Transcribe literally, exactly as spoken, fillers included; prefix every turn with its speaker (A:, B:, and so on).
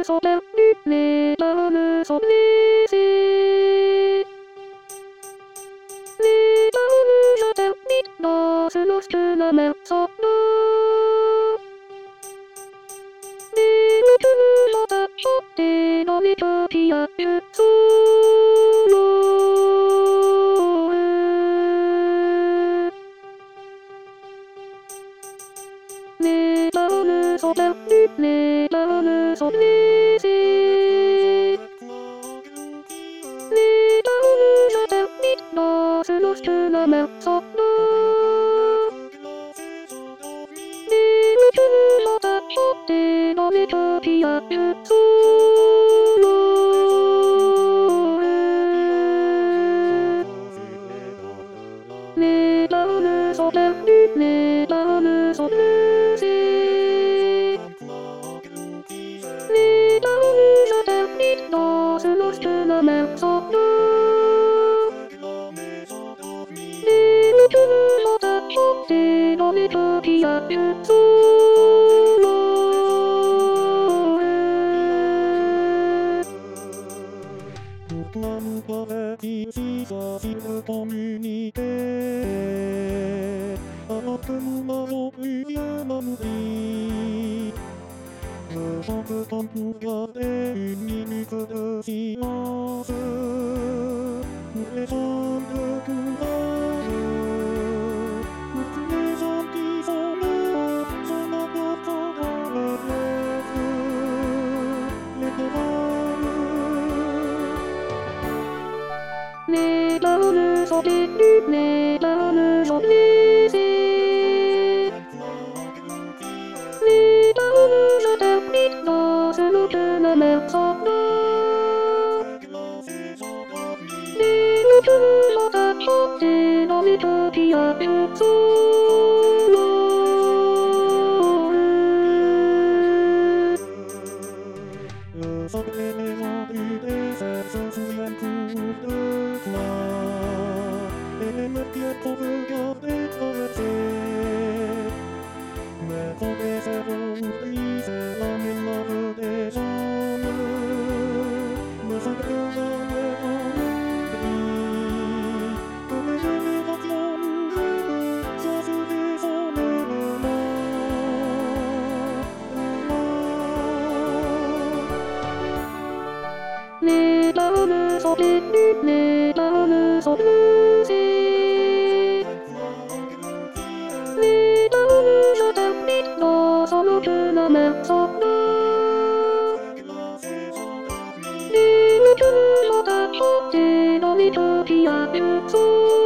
A: sont perdues, les paroles sont blessées. Les paroles s'interdites dansent lorsque la mer s'endort. Les moutons sont à chanter dans les coquillages sous l'eau. Les paroles sont perdues, les paroles sont blessées. Les paroles s'interdites dansent lorsque la mer s'endort. Les moutons sont à chanter dans les coquillages sous l'eau. Les paroles sont perdues, les paroles sont blessées. Les paroles s'interdites dansent lorsque la mer s'endort. Les moutons sont à chanter dans les coquillages sous l'eau.
B: Pourquoi nous paraît-il si facile de communiquer alors que nous n'avons plus rien à nous dire? Je chante comme pour garder une minute de silence pour les hommes de courage, pour tous les hommes qui sont morts en apportant dans leurs lèvres les paroles.
A: Les paroles sont perdues, les paroles sont blessées. Les paroles s'interdites dansent lorsque la mer s'endort. Les moutons sont à chanter dans les coquillages sous l'eau.
B: Le sable et les gens du désert se souviennent tous de toi, et les meurtriers qu'on veut garder traverser. Mais quand les zéros brisés ramènent la vue des hommes, ne s'agrègent jamais en oubli que les générations nouvelles sont sous des hommes et
A: Les paroles sont perdues, les paroles sont blessées. Les paroles s'interdites dansent lorsque la mer s'endort. Les moutons sont à chanter dans les coquillages sous